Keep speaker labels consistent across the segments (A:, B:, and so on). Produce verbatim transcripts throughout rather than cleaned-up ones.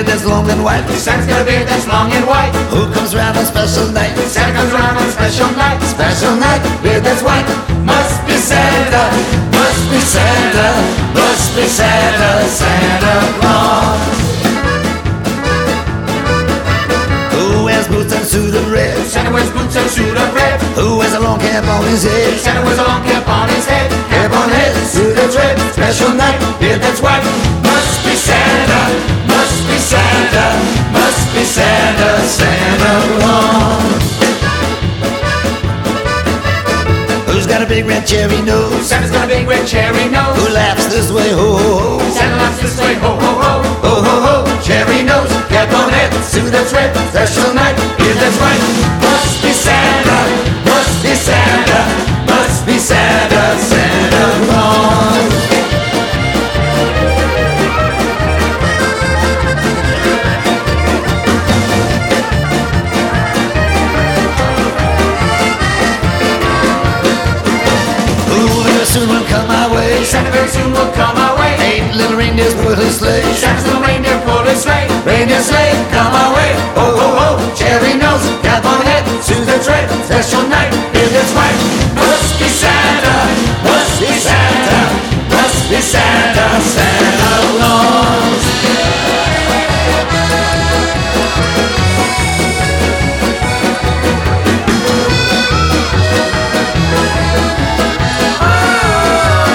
A: beard that's long and white.
B: Santa's got a beard that's long and white.
A: Who comes round on special night?
B: Santa comes around on a special night.
A: Special night, beard that's white.
B: Must be Santa,
A: Must be Santa, must be Santa, Santa Claus. Who wears boots and suit of red?
B: Santa wears boots and suit of red.
A: Who wears a long cap on his head?
B: Santa wears a long cap on his head.
A: Cap on head, suit that's red. Special night, beard that's white.
B: Must be Santa,
A: Must be Santa, must be Santa, Santa Claus. Who's got a big red cherry nose?
B: Santa's got a big red cherry nose.
A: Who laughs this way, ho ho ho?
B: Santa laughs this way, ho ho ho.
A: Ho ho ho, cherry nose, cap on head, suit that's red. Special night, beard that's white. Must be Santa, must be Santa, must be Santa, Santa Claus. Soon will come my way.
B: Santa very soon will come our way.
A: Eight little reindeers pull his sleigh.
B: Santa's little reindeer pull his sleigh.
A: Reindeer sleigh, come our way. Ho ho ho, cherry nose, cap on head, suit that's red. Special night, beard that's white. Must be Santa, must be Santa, must be Santa, Santa Claus.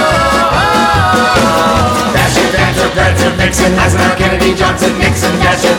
B: Prancer, Vixen, Eisenhower, Kennedy, Johnson, Nixon, Dasher,